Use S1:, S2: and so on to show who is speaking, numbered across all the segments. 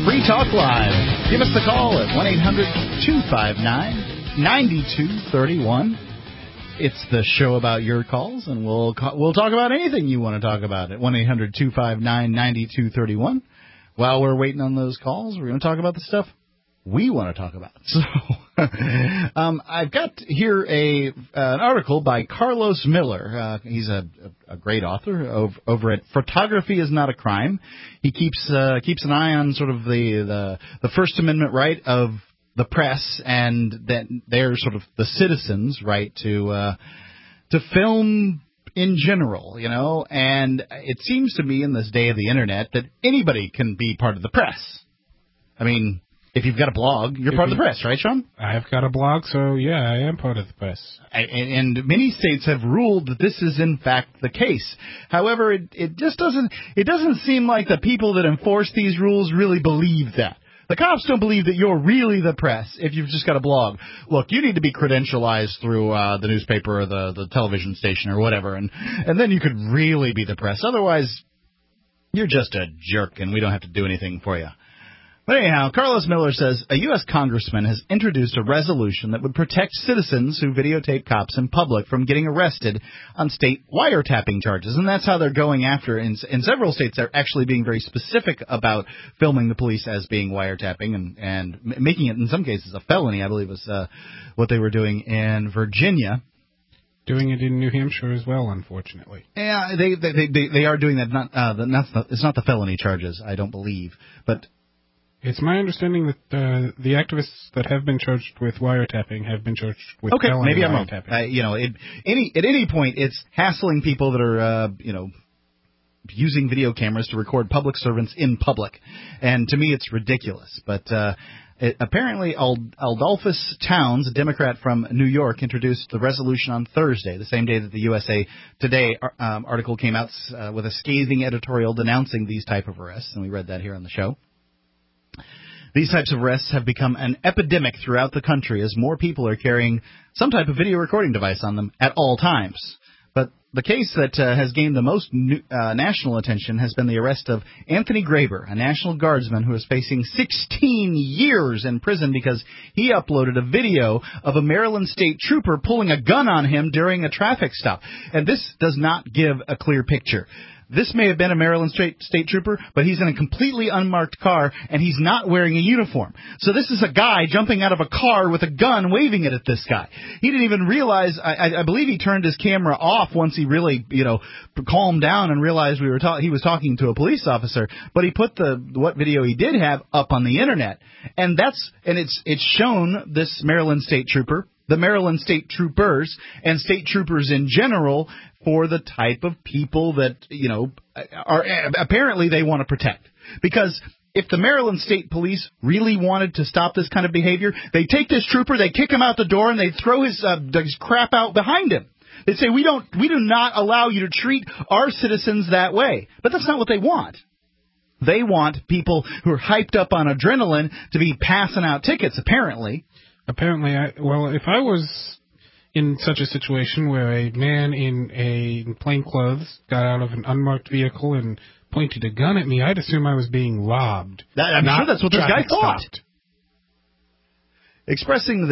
S1: Free Talk Live. Give us the call at 1-800-259-9231. It's the show about your calls, and we'll talk about anything you want to talk about at 1-800-259-9231. While we're waiting on those calls, we're going to talk about the stuff we want to talk about. So I've got here an article by Carlos Miller. He's a great author over at Photography is Not a Crime. He keeps an eye on sort of the First Amendment right of the press, and then they're sort of the citizens' right to film in general, you know. And it seems to me in this day of the internet that anybody can be part of the press. I mean, if you've got a blog, you're part of the press, right, Sean?
S2: I've got a blog, so yeah, I am part of the press.
S1: And many states have ruled that this is in fact the case. However, it just doesn't seem like the people that enforce these rules really believe that. The cops don't believe that you're really the press if you've just got a blog. Look, you need to be credentialized through the newspaper or the television station or whatever, and then you could really be the press. Otherwise, you're just a jerk, and we don't have to do anything for you. But anyhow, Carlos Miller says a U.S. congressman has introduced a resolution that would protect citizens who videotape cops in public from getting arrested on state wiretapping charges. And that's how they're going after. In several states, they're actually being very specific about filming the police as being wiretapping and making it, in some cases, a felony, I believe was what they were doing in Virginia.
S2: Doing it in New Hampshire as well, unfortunately.
S1: Yeah, they are doing that. It's not the felony charges, I don't believe, but
S2: it's my understanding that the activists that have been charged with wiretapping have been charged with felony
S1: maybe I'm
S2: wiretapping.
S1: Wrong. At any point, it's hassling people that are, using video cameras to record public servants in public. And to me, it's ridiculous. But apparently, Adolphus Towns, a Democrat from New York, introduced the resolution on Thursday, the same day that the USA Today article came out with a scathing editorial denouncing these type of arrests. And we read that here on the show. These types of arrests have become an epidemic throughout the country as more people are carrying some type of video recording device on them at all times. But the case that has gained the most national attention has been the arrest of Anthony Graber, a National Guardsman who is facing 16 years in prison because he uploaded a video of a Maryland state trooper pulling a gun on him during a traffic stop. And this does not give a clear picture. This may have been a Maryland state trooper, but he's in a completely unmarked car, and he's not wearing a uniform. So this is a guy jumping out of a car with a gun, waving it at this guy. He didn't even realize, I believe he turned his camera off once he really, calmed down and realized he was talking to a police officer, but he put what video he did have up on the internet. And it's shown this Maryland state trooper, the Maryland state troopers, and state troopers in general for the type of people that, are apparently they want to protect. Because if the Maryland State Police really wanted to stop this kind of behavior, they take this trooper, they kick him out the door, and they throw his crap out behind him. They say, we do not allow you to treat our citizens that way. But that's not what they want. They want people who are hyped up on adrenaline to be passing out tickets, apparently.
S2: Apparently, if I was in such a situation where a man in plain clothes got out of an unmarked vehicle and pointed a gun at me, I'd assume I was being robbed.
S1: I'm sure that's what this guy thought.
S2: Stopped.
S1: Expressing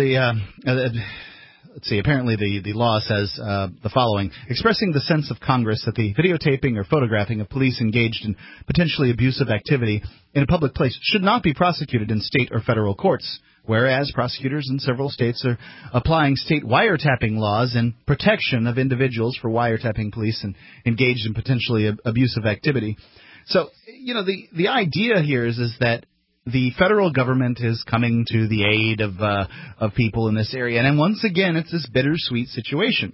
S1: apparently the law says the following. Expressing the sense of Congress that the videotaping or photographing of police engaged in potentially abusive activity in a public place should not be prosecuted in state or federal courts. Whereas prosecutors in several states are applying state wiretapping laws in protection of individuals for wiretapping police and engaged in potentially abusive activity. So, the idea here is that the federal government is coming to the aid of people in this area. And once again, it's this bittersweet situation.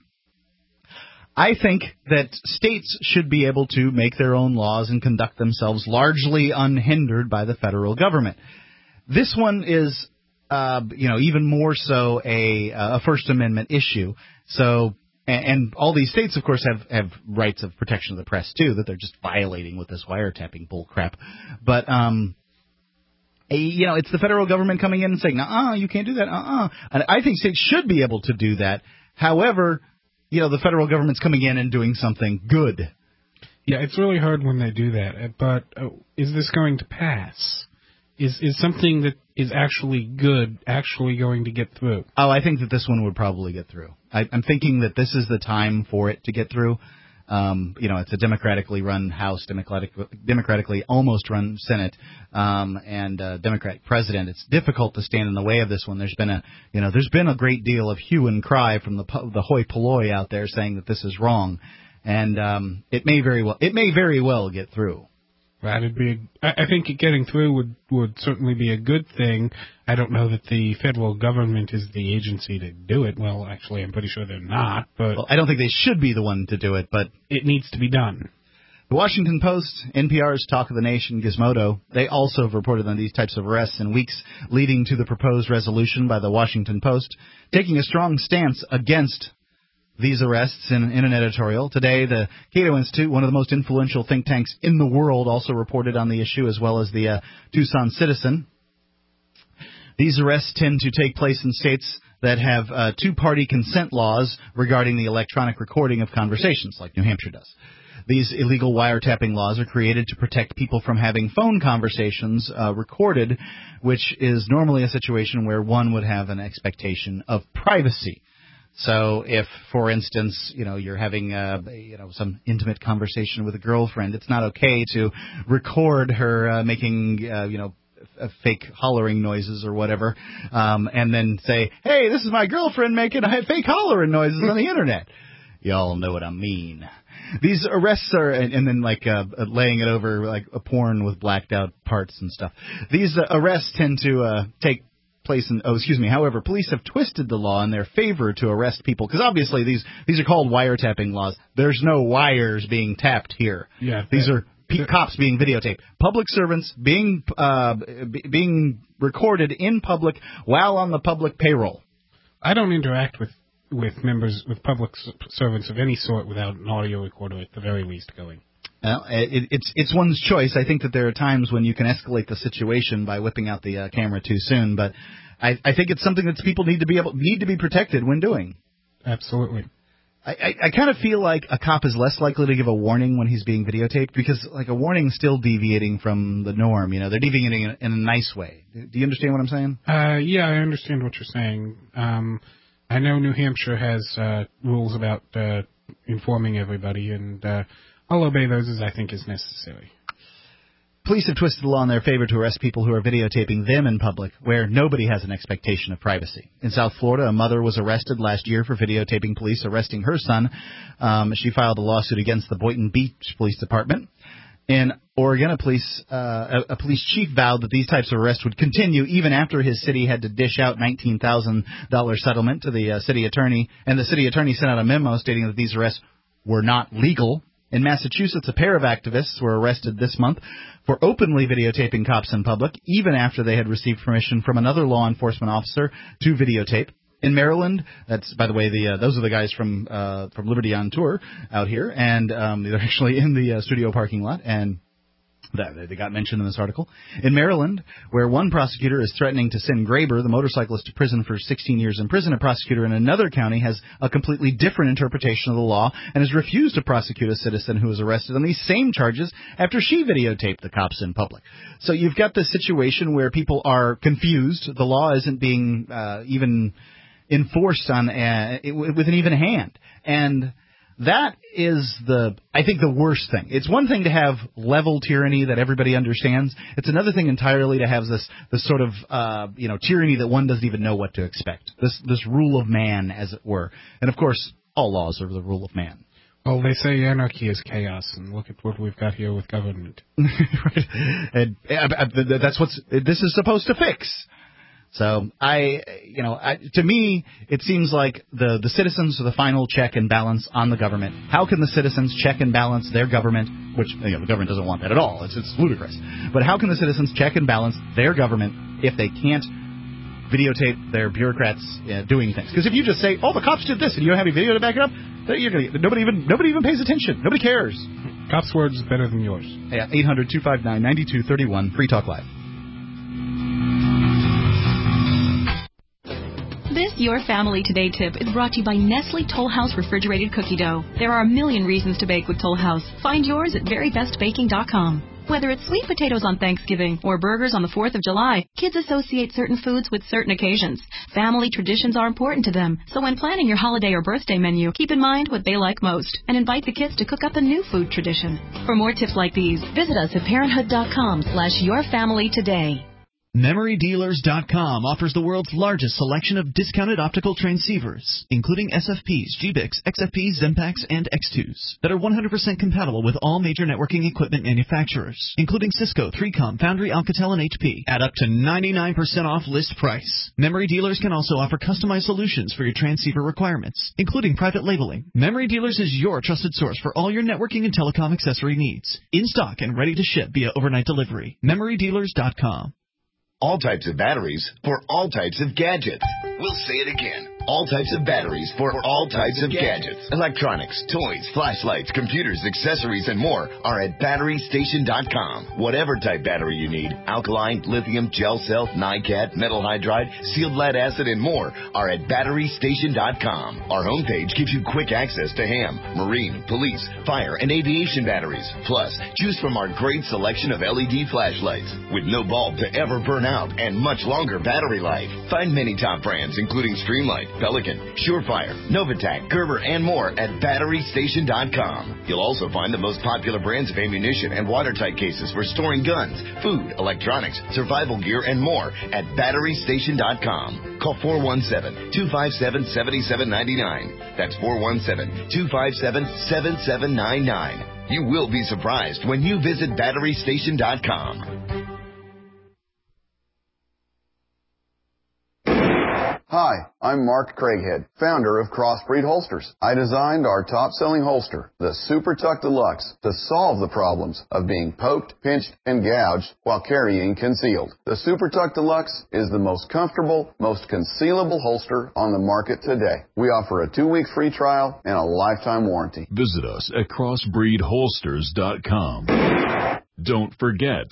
S1: I think that states should be able to make their own laws and conduct themselves largely unhindered by the federal government. This one is even more so a First Amendment issue. So, and all these states, of course, have rights of protection of the press, too, that they're just violating with this wiretapping bull crap. But, it's the federal government coming in and saying, you can't do that, And I think states should be able to do that. However, the federal government's coming in and doing something good.
S2: Yeah, it's really hard when they do that. But is this going to pass? is something that is actually good, actually going to get through?
S1: Oh, I think that this one would probably get through. I'm thinking that this is the time for it to get through. It's a democratically run House, democratically almost run Senate, and Democratic president. It's difficult to stand in the way of this one. There's been a great deal of hue and cry from the hoi polloi out there saying that this is wrong, and it may very well get through.
S2: That'd be. I think it getting through would certainly be a good thing. I don't know that the federal government is the agency to do it. Well, actually, I'm pretty sure they're not. But
S1: I don't think they should be the one to do it, but
S2: it needs to be done.
S1: The Washington Post, NPR's Talk of the Nation, Gizmodo, they also have reported on these types of arrests in weeks leading to the proposed resolution by the Washington Post, taking a strong stance against these arrests in an editorial. Today, the Cato Institute, one of the most influential think tanks in the world, also reported on the issue, as well as the Tucson Citizen. These arrests tend to take place in states that have two-party consent laws regarding the electronic recording of conversations, like New Hampshire does. These illegal wiretapping laws are created to protect people from having phone conversations recorded, which is normally a situation where one would have an expectation of privacy. So if, for instance, you're having some intimate conversation with a girlfriend, it's not okay to record her making fake hollering noises or whatever, and then say, "Hey, this is my girlfriend making fake hollering noises on the internet." Y'all know what I mean. These arrests are, and then laying it over like a porn with blacked out parts and stuff. These arrests tend to take place However, police have twisted the law in their favor to arrest people, because obviously these are called wiretapping laws. There's no wires being tapped here.
S2: Yeah,
S1: these are cops being videotaped, public servants being recorded in public while on the public payroll.
S2: I don't interact with public servants of any sort without an audio recorder at the very least going.
S1: Well, it's one's choice. I think that there are times when you can escalate the situation by whipping out the camera too soon, but I think it's something that people need to be protected when doing.
S2: Absolutely.
S1: I kind of feel like a cop is less likely to give a warning when he's being videotaped, because a warning is still deviating from the norm. They're deviating in a nice way. Do you understand what I'm saying?
S2: Yeah, I understand what you're saying. I know New Hampshire has rules about informing everybody, and I'll obey those as I think is necessary.
S1: Police have twisted the law in their favor to arrest people who are videotaping them in public, where nobody has an expectation of privacy. In South Florida, a mother was arrested last year for videotaping police arresting her son. She filed a lawsuit against the Boynton Beach Police Department. In Oregon, a police chief vowed that these types of arrests would continue even after his city had to dish out $19,000 settlement to the city attorney, and the city attorney sent out a memo stating that these arrests were not legal. In Massachusetts, a pair of activists were arrested this month for openly videotaping cops in public, even after they had received permission from another law enforcement officer to videotape. In Maryland, that's, by the way, those are the guys from Liberty on Tour out here, and they're actually in the studio parking lot, and they got mentioned in this article. In Maryland, where one prosecutor is threatening to send Graber, the motorcyclist, to prison for 16 years in prison, a prosecutor in another county has a completely different interpretation of the law and has refused to prosecute a citizen who was arrested on these same charges after she videotaped the cops in public. So you've got this situation where people are confused. The law isn't being even enforced with an even hand. And that is I think the worst thing. It's one thing to have level tyranny that everybody understands. It's another thing entirely to have this sort of tyranny that one doesn't even know what to expect. This rule of man, as it were. And of course, all laws are the rule of man.
S2: Well, they say anarchy is chaos, and look at what we've got here with government.
S1: Right. And that's what this is supposed to fix. So to me, it seems like the citizens are the final check and balance on the government. How can the citizens check and balance their government, which the government doesn't want that at all. It's ludicrous. But how can the citizens check and balance their government if they can't videotape their bureaucrats doing things? Because if you just say, "Oh, the cops did this," and you don't have any video to back it up, nobody even pays attention. Nobody cares.
S2: Cops' words is better than yours.
S1: Yeah, 800-259-9231, Free Talk Live.
S3: This Your Family Today tip is brought to you by Nestle Toll House Refrigerated Cookie Dough. There are a million reasons to bake with Toll House. Find yours at verybestbaking.com. Whether it's sweet potatoes on Thanksgiving or burgers on the 4th of July, kids associate certain foods with certain occasions. Family traditions are important to them, so when planning your holiday or birthday menu, keep in mind what they like most and invite the kids to cook up a new food tradition. For more tips like these, visit us at parenthood.com/yourfamilytoday.
S4: MemoryDealers.com offers the world's largest selection of discounted optical transceivers, including SFPs, GBICs, XFPs, Zempax, and X2s that are 100% compatible with all major networking equipment manufacturers, including Cisco, 3Com, Foundry, Alcatel, and HP, at up to 99% off list price. Memory Dealers can also offer customized solutions for your transceiver requirements, including private labeling. Memory Dealers is your trusted source for all your networking and telecom accessory needs, in stock and ready to ship via overnight delivery. MemoryDealers.com.
S5: All types of batteries for all types of gadgets. We'll say it again. All types of batteries for all types of gadgets. Electronics, toys, flashlights, computers, accessories, and more are at BatteryStation.com. Whatever type battery you need, alkaline, lithium, gel cell, NiCad, metal hydride, sealed lead acid, and more are at BatteryStation.com. Our homepage gives you quick access to ham, marine, police, fire, and aviation batteries. Plus, choose from our great selection of LED flashlights with no bulb to ever burn out and much longer battery life. Find many top brands including Streamlight, Pelican, Surefire, Novatac, Gerber, and more at BatteryStation.com. You'll also find the most popular brands of ammunition and watertight cases for storing guns, food, electronics, survival gear, and more at BatteryStation.com. Call 417-257-7799. That's 417-257-7799. You will be surprised when you visit BatteryStation.com.
S6: Hi, I'm Mark Craighead, founder of Crossbreed Holsters. I designed our top-selling holster, the Super Tuck Deluxe, to solve the problems of being poked, pinched, and gouged while carrying concealed. The Super Tuck Deluxe is the most comfortable, most concealable holster on the market today. We offer a 2-week free trial and a lifetime warranty.
S7: Visit us at crossbreedholsters.com. Don't forget,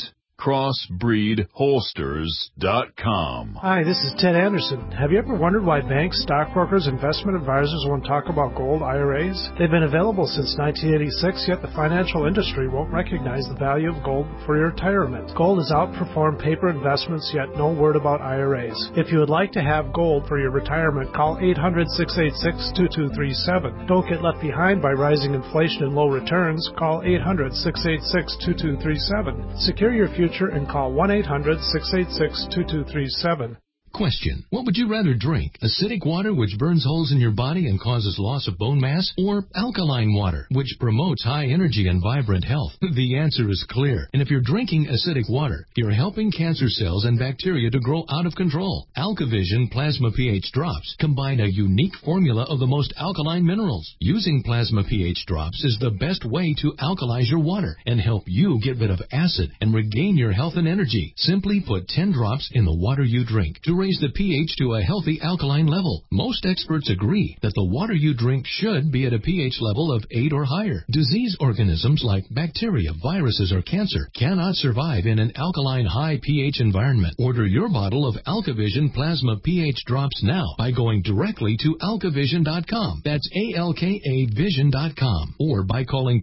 S7: crossbreedholsters.com.
S8: Hi, this is Ted Anderson. Have you ever wondered why banks, stockbrokers, investment advisors won't talk about gold IRAs? They've been available since 1986, yet the financial industry won't recognize the value of gold for your retirement. Gold has outperformed paper investments, yet no word about IRAs. If you would like to have gold for your retirement, call 800-686-2237. Don't get left behind by rising inflation and low returns. Call 800-686-2237. Secure your future and call 1-800-686-2237.
S9: Question: what would you rather drink? Acidic water, which burns holes in your body and causes loss of bone mass, or alkaline water, which promotes high energy and vibrant health? The answer is clear. And if you're drinking acidic water, you're helping cancer cells and bacteria to grow out of control. AlkaVision Plasma pH Drops combine a unique formula of the most alkaline minerals. Using Plasma pH Drops is the best way to alkalize your water and help you get rid of acid and regain your health and energy. Simply put 10 drops in the water you drink to raise the pH to a healthy alkaline level. Most experts agree that the water you drink should be at a pH level of 8 or higher. Disease organisms like bacteria, viruses, or cancer cannot survive in an alkaline high pH environment. Order your bottle of AlkaVision Plasma pH Drops now by going directly to alkavision.com. That's ALKAvision.com. Or by calling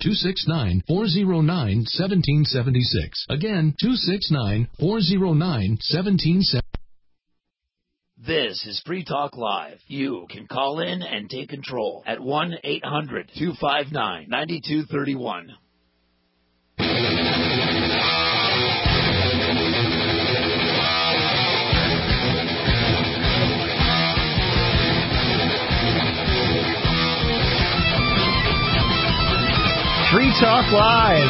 S9: 269-409-1776. Again, 269-409-1776.
S10: This is Free Talk Live. You can call in and take control at 1-800-259-9231.
S1: Free Talk Live,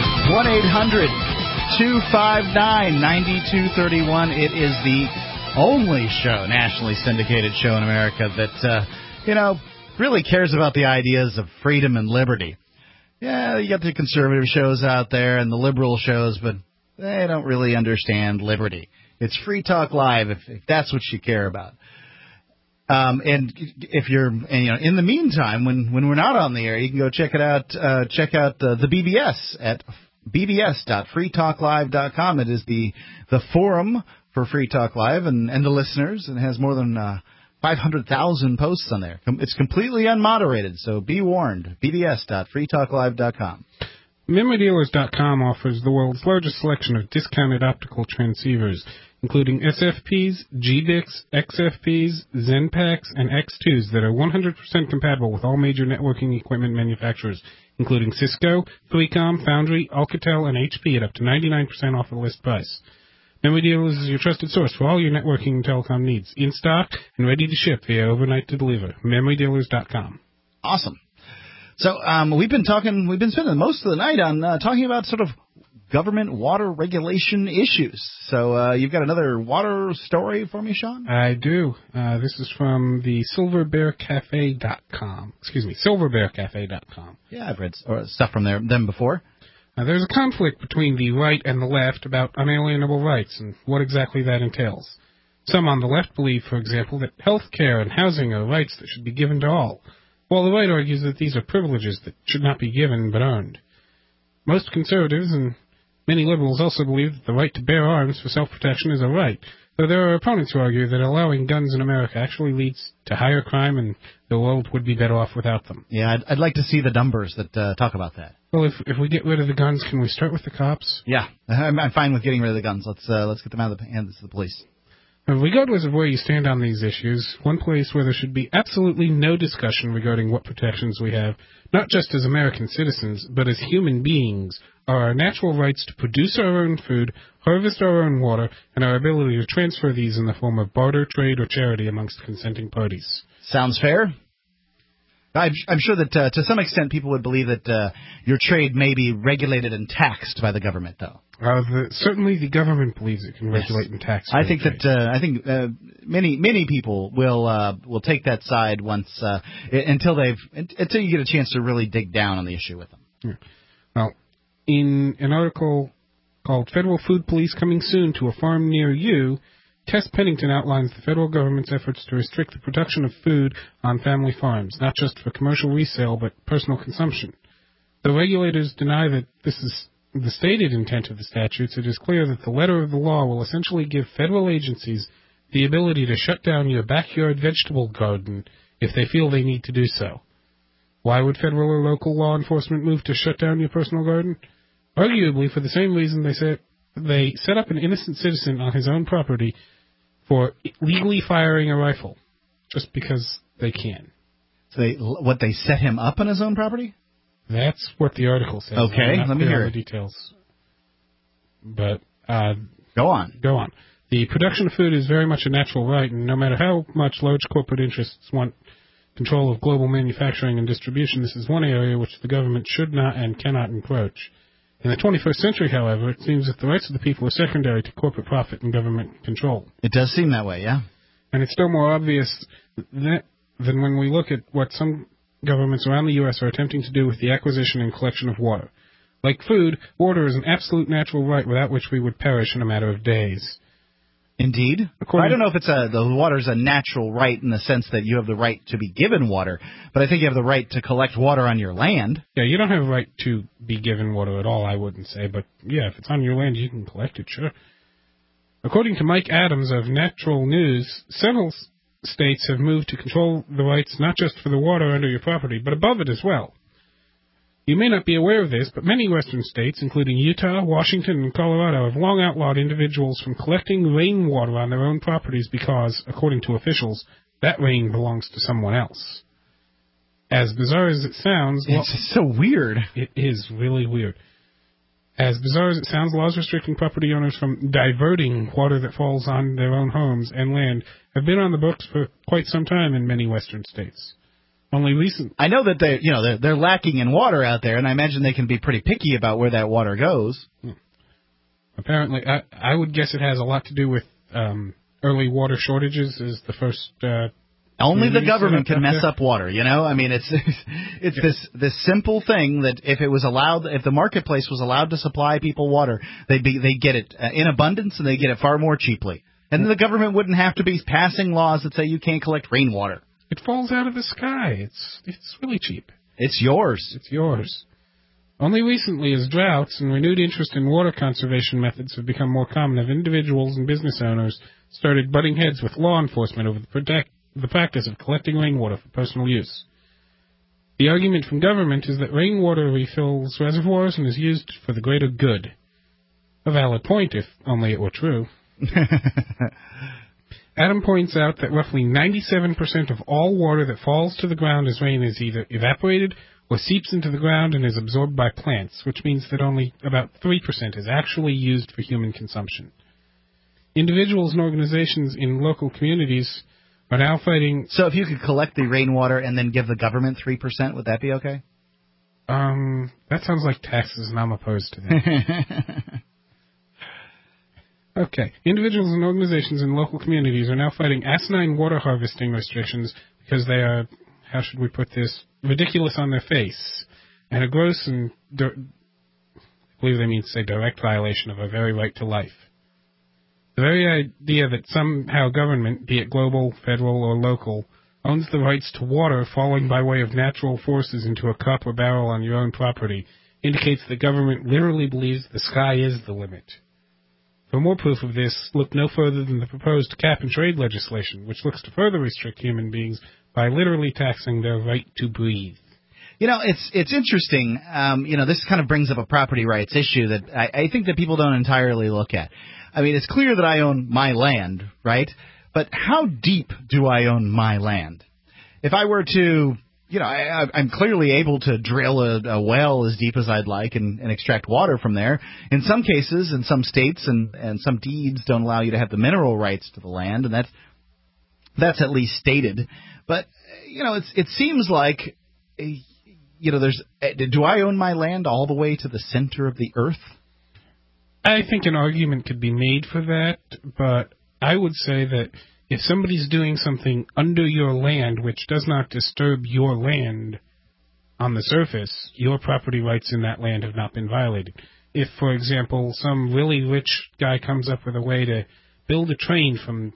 S1: 1-800-259-9231. It is the only show, nationally syndicated show in America that, really cares about the ideas of freedom and liberty. Yeah, you got the conservative shows out there and the liberal shows, but they don't really understand liberty. It's Free Talk Live if that's what you care about. And if you're, in the meantime, when we're not on the air, you can go check it out. Check out the BBS at bbs.freetalklive.com. It is the forum for Free Talk Live and the listeners, and has more than 500,000 posts on there. It's completely unmoderated, so be warned. bbs.freetalklive.com.
S2: MemoryDealers.com offers the world's largest selection of discounted optical transceivers, including SFPs, GDICs, XFPs, ZenPaks, and X2s that are 100% compatible with all major networking equipment manufacturers, including Cisco, 3Com, Foundry, Alcatel, and HP at up to 99% off the list price. Memory Dealers is your trusted source for all your networking and telecom needs, in stock and ready to ship via overnight to deliver. MemoryDealers.com.
S1: Awesome. So we've been spending most of the night on talking about sort of government water regulation issues. So you've got another water story for me, Sean?
S2: I do. This is from the silverbearcafe.com. silverbearcafe.com.
S1: Yeah, I've read stuff from them before.
S2: There's a conflict between the right and the left about unalienable rights and what exactly that entails. Some on the left believe, for example, that health care and housing are rights that should be given to all, while the right argues that these are privileges that should not be given but earned. Most conservatives and many liberals also believe that the right to bear arms for self-protection is a right, though there are opponents who argue that allowing guns in America actually leads to higher crime and the world would be better off without them.
S1: Yeah, I'd like to see the numbers that talk about that.
S2: Well, if we get rid of the guns, can we start with the cops?
S1: Yeah, I'm fine with getting rid of the guns. Let's get them out of the hands of the police.
S2: Regardless of where you stand on these issues, one place where there should be absolutely no discussion regarding what protections we have, not just as American citizens, but as human beings, are our natural rights to produce our own food, harvest our own water, and our ability to transfer these in the form of barter, trade, or charity amongst consenting parties.
S1: Sounds fair. I'm sure that to some extent people would believe that your trade may be regulated and taxed by the government, though.
S2: Certainly, the government believes it can regulate and tax.
S1: I think many people will take that side once until you get a chance to really dig down on the issue with them.
S2: Yeah. Well, in an article called "Federal Food Police Coming Soon to a Farm Near You," Tess Pennington outlines the federal government's efforts to restrict the production of food on family farms, not just for commercial resale but personal consumption. The regulators deny that this is the stated intent of the statutes. It is clear that the letter of the law will essentially give federal agencies the ability to shut down your backyard vegetable garden if they feel they need to do so. Why would federal or local law enforcement move to shut down your personal garden? Arguably for the same reason they set up an innocent citizen on his own property for legally firing a rifle, just because they can.
S1: So they set him up on his own property?
S2: That's what the article says.
S1: Okay, let me hear
S2: the details. But
S1: go on.
S2: The production of food is very much a natural right, and no matter how much large corporate interests want control of global manufacturing and distribution, this is one area which the government should not and cannot encroach. In the 21st century, however, it seems that the rights of the people are secondary to corporate profit and government control.
S1: It does seem that way, yeah.
S2: And it's still more obvious than when we look at what some governments around the U.S. are attempting to do with the acquisition and collection of water. Like food, water is an absolute natural right without which we would perish in a matter of days.
S1: Indeed. I don't know if the water's a natural right in the sense that you have the right to be given water, but I think you have the right to collect water on your land.
S2: Yeah, you don't have a right to be given water at all, I wouldn't say, but yeah, if it's on your land, you can collect it, sure. According to Mike Adams of Natural News, several states have moved to control the rights not just for the water under your property, but above it as well. You may not be aware of this, but many western states, including Utah, Washington, and Colorado, have long outlawed individuals from collecting rainwater on their own properties because, according to officials, that rain belongs to someone else. As bizarre as it sounds...
S1: It's so weird.
S2: It is really weird. As bizarre as it sounds, laws restricting property owners from diverting water that falls on their own homes and land have been on the books for quite some time in many western states. Only recent.
S1: I know that they're lacking in water out there, and I imagine they can be pretty picky about where that water goes.
S2: Apparently, I would guess it has a lot to do with early water shortages. Is the first.
S1: Only the government can mess up water, you know. I mean, it's this simple thing that if the marketplace was allowed to supply people water, they'd get it in abundance and they get it far more cheaply, and the government wouldn't have to be passing laws that say you can't collect rainwater.
S2: It falls out of the sky. It's really cheap.
S1: It's yours.
S2: It's yours. Only recently, as droughts and renewed interest in water conservation methods have become more common, have individuals and business owners started butting heads with law enforcement over the practice of collecting rainwater for personal use. The argument from government is that rainwater refills reservoirs and is used for the greater good. A valid point, if only it were true. Adam points out that roughly 97% of all water that falls to the ground as rain is either evaporated or seeps into the ground and is absorbed by plants, which means that only about 3% is actually used for human consumption. Individuals and organizations in local communities are now fighting...
S1: So if you could collect the rainwater and then give the government 3%, would that be okay?
S2: That sounds like taxes, and I'm opposed to that. Okay. Individuals and organizations in local communities are now fighting asinine water harvesting restrictions because they are, how should we put this, ridiculous on their face, and a gross and, I believe they mean to say direct violation of our very right to life. The very idea that somehow government, be it global, federal, or local, owns the rights to water falling by way of natural forces into a cup or barrel on your own property indicates that government literally believes the sky is the limit. For more proof of this, look no further than the proposed cap-and-trade legislation, which looks to further restrict human beings by literally taxing their right to breathe.
S1: You know, it's interesting. This kind of brings up a property rights issue that I think that people don't entirely look at. I mean, it's clear that I own my land, right? But how deep do I own my land? If I were to... I'm clearly able to drill a well as deep as I'd like and extract water from there. In some cases, in some states, and some deeds don't allow you to have the mineral rights to the land, and that's at least stated. But, it seems like, do I own my land all the way to the center of the earth?
S2: I think an argument could be made for that, but I would say that if somebody's doing something under your land which does not disturb your land on the surface, your property rights in that land have not been violated. If, for example, some really rich guy comes up with a way to build a train from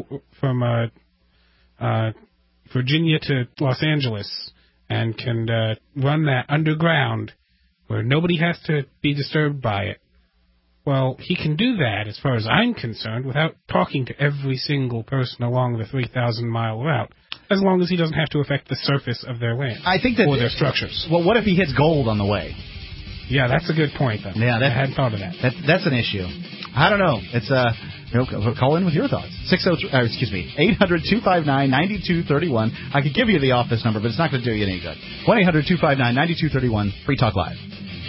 S2: Virginia to Los Angeles and can run that underground where nobody has to be disturbed by it, well, he can do that, as far as I'm concerned, without talking to every single person along the 3,000-mile route, as long as he doesn't have to affect the surface of their land or their structures.
S1: Well, what if he hits gold on the way?
S2: Yeah, that's a good point, though. Yeah, I hadn't thought of that.
S1: That's an issue. I don't know. It's call in with your thoughts. 800-259-9231. I could give you the office number, but it's not going to do you any good. 1-800-259-9231. Free Talk Live.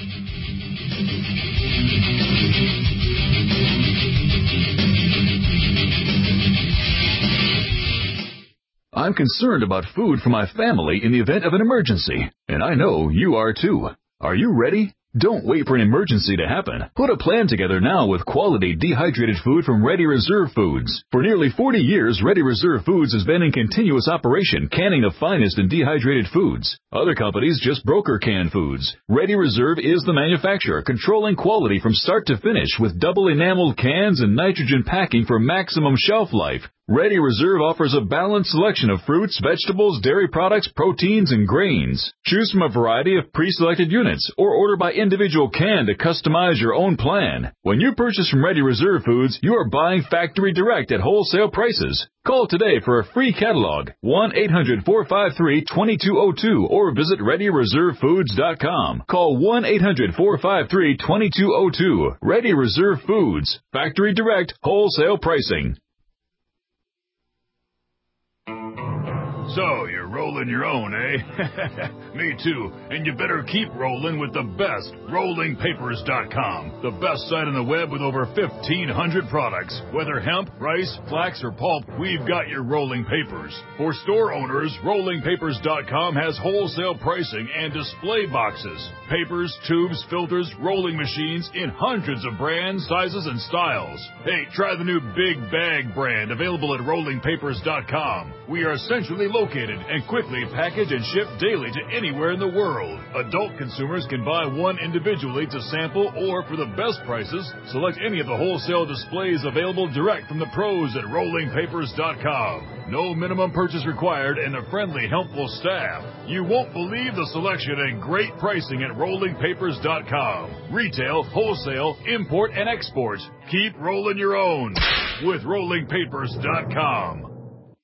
S7: I'm concerned about food for my family in the event of an emergency, and I know you are too. Are you ready? Don't wait for an emergency to happen. Put a plan together now with quality dehydrated food from Ready Reserve Foods. For nearly 40 years, Ready Reserve Foods has been in continuous operation, canning the finest in dehydrated foods. Other companies just broker canned foods. Ready Reserve is the manufacturer, controlling quality from start to finish with double enameled cans and nitrogen packing for maximum shelf life. Ready Reserve offers a balanced selection of fruits, vegetables, dairy products, proteins, and grains. Choose from a variety of pre-selected units or order by individual can to customize your own plan. When you purchase from Ready Reserve Foods, you are buying factory direct at wholesale prices. Call today for a free catalog, 1-800-453-2202, or visit ReadyReserveFoods.com. Call 1-800-453-2202. Ready Reserve Foods, factory direct, wholesale pricing.
S11: So, you're rolling your own, eh? Me too. And you better keep rolling with the best, RollingPapers.com. The best site on the web with over 1,500 products. Whether hemp, rice, flax, or pulp, we've got your rolling papers. For store owners, RollingPapers.com has wholesale pricing and display boxes. Papers, tubes, filters, rolling machines in hundreds of brands, sizes, and styles. Hey, try the new Big Bag brand available at RollingPapers.com. We are centrally located and quickly package and ship daily to anywhere in the world. Adult consumers can buy one individually to sample or, for the best prices, select any of the wholesale displays available direct from the pros at RollingPapers.com. No minimum purchase required and a friendly, helpful staff. You won't believe the selection and great pricing at RollingPapers.com. Retail, wholesale, import, and export. Keep rolling your own with RollingPapers.com.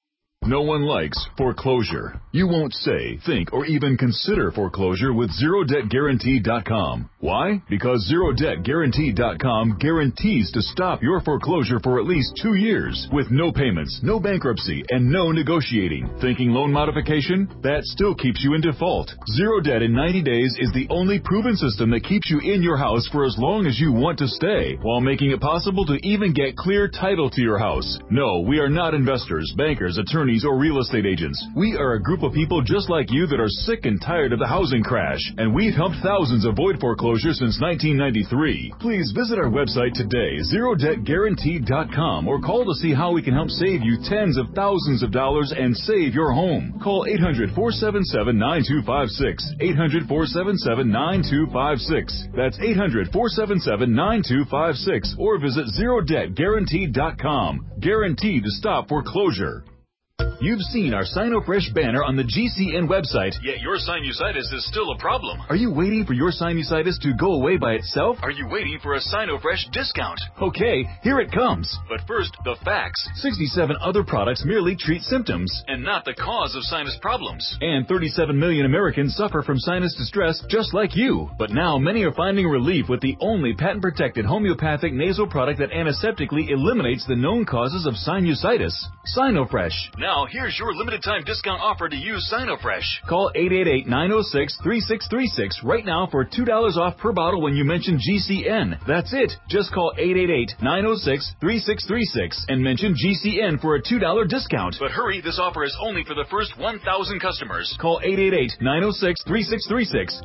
S11: No one likes foreclosure. You won't say, think, or even consider foreclosure with ZeroDebtGuarantee.com. Why? Because ZeroDebtGuarantee.com guarantees to stop your foreclosure for at least 2 years with no payments, no bankruptcy, and no negotiating. Thinking loan modification? That still keeps you in default. Zero Debt in 90 days is the only proven system that keeps you in your house for as long as you want to stay, while making it possible to even get clear title to your house. No, we are not investors, bankers, attorneys, or real estate agents. We are a group of people just like you that are sick and tired of the housing crash, and we've helped thousands avoid foreclosure since 1993. Please visit our website today, ZeroDebtGuarantee.com, or call to see how we can help save you tens of thousands of dollars and save your home. Call 800-477-9256, 800-477-9256. That's 800-477-9256, or visit ZeroDebtGuarantee.com. Guaranteed to stop foreclosure. You've seen our SinoFresh banner on the GCN website, yet your sinusitis is still a problem. Are you waiting for your sinusitis to go away by itself? Are you waiting for a SinoFresh discount? Okay, here it comes. But first, the facts. 67 other products merely treat symptoms and not the cause of sinus problems. And 37 million Americans suffer from sinus distress just like you. But now many are finding relief with the only patent-protected homeopathic nasal product that antiseptically eliminates the known causes of sinusitis. SinoFresh. Now, here's your limited-time discount offer to use SinoFresh. Call 888-906-3636 right now for $2 off per bottle when you mention GCN. That's it. Just call 888-906-3636 and mention GCN for a $2 discount. But hurry, this offer is only for the first 1,000 customers. Call 888-906-3636,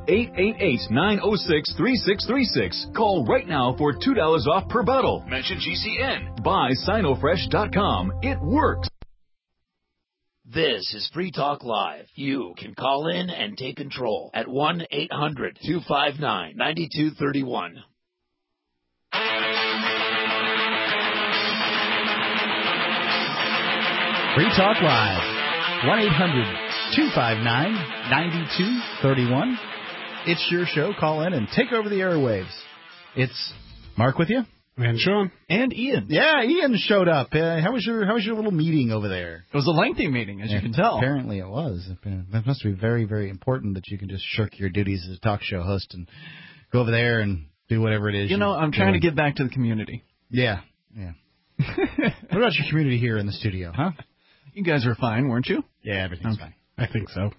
S11: 888-906-3636. Call right now for $2 off per bottle. Mention GCN. Buy SinoFresh.com. It works.
S10: This is Free Talk Live. You can call in and take control at 1-800-259-9231.
S1: Free Talk Live. 1-800-259-9231. It's your show. Call in and take over the airwaves. It's Mark with you.
S2: And Sean.
S1: And Ian. Yeah, Ian showed up. How was your little meeting over there?
S12: It was a lengthy meeting, as you can tell.
S1: Apparently it was. That must be very, very important that you can just shirk your duties as a talk show host and go over there and do whatever it is.
S12: You know, I'm trying to give back to the community.
S1: Yeah. What about your community here in the studio, huh?
S12: You guys were fine, weren't you?
S1: Yeah, everything's fine.
S2: I think so.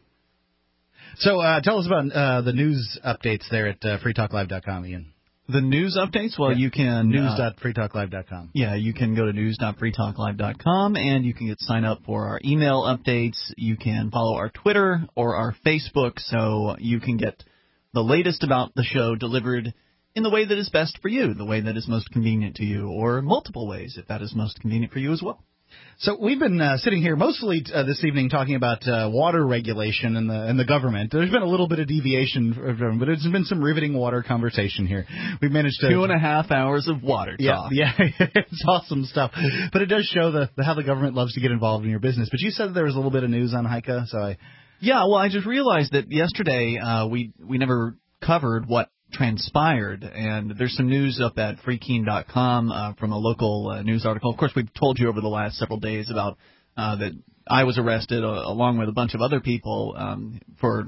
S1: So tell us about the news updates there at freetalklive.com, Ian.
S12: The news updates? Well, you can...
S1: News.freetalklive.com.
S12: Yeah, you can go to news.freetalklive.com, and you can sign up for our email updates. You can follow our Twitter or our Facebook, so you can get the latest about the show delivered in the way that is best for you, the way that is most convenient to you, or multiple ways if that is most convenient for you as well.
S1: So we've been sitting here mostly this evening talking about water regulation and the government. There's been a little bit of deviation, but it's been some riveting water conversation here. We've managed to
S12: 2.5 hours of water talk.
S1: Yeah, it's awesome stuff. But it does show how the government loves to get involved in your business. But you said there was a little bit of news on HICA, so
S12: I just realized that yesterday we never covered what transpired, and there's some news up at freekeen.com from a local news article. Of course, we've told you over the last several days about that I was arrested along with a bunch of other people for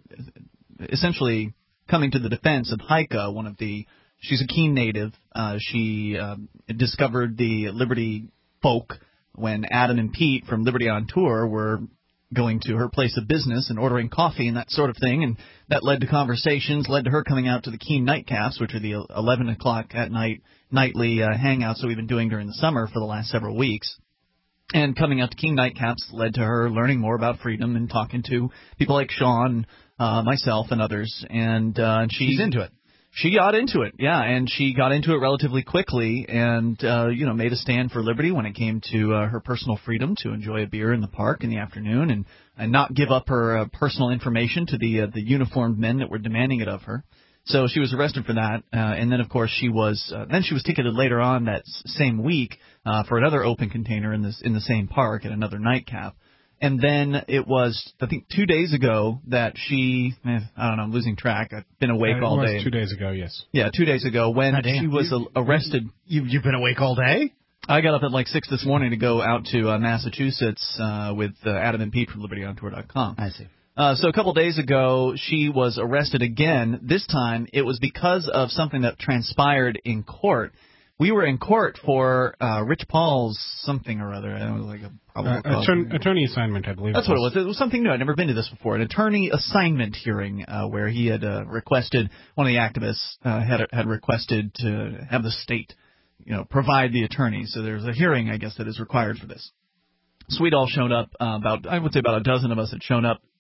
S12: essentially coming to the defense of HICA. She's a Keene native. She discovered the Liberty folk when Adam and Pete from Liberty on Tour were going to her place of business and ordering coffee and that sort of thing, and that led to conversations, led to her coming out to the Keene Nightcaps, which are the 11 o'clock at night nightly hangouts that we've been doing during the summer for the last several weeks. And coming out to Keene Nightcaps led to her learning more about freedom and talking to people like Sean, myself, and others. And she's
S1: into it.
S12: She got into it, yeah, and she got into it relatively quickly and, made a stand for liberty when it came to her personal freedom to enjoy a beer in the park in the afternoon and not give up her personal information to the uniformed men that were demanding it of her. So she was arrested for that, and then, of course, she was ticketed later on that same week for another open container in the same park at another nightcap. And then it was, I think, 2 days ago that she, I don't know, I'm losing track. I've been awake all day.
S2: 2 days ago, yes.
S12: Yeah, 2 days ago when she was arrested.
S1: You've been awake all day?
S12: I got up at like 6 this morning to go out to Massachusetts with Adam and Pete from LibertyOnTour.com.
S1: I see.
S12: So a couple days ago, she was arrested again. This time, it was because of something that transpired in court. We were in court for Rich Paul's something or other. It was like a probable cause.
S2: Attorney assignment, I believe.
S12: That's what it was. It was something new. I'd never been to this before. An attorney assignment hearing where he had requested, one of the activists had requested to have the state, provide the attorney. So there's a hearing, I guess, that is required for this. So we'd all shown up. About a dozen of us had shown up.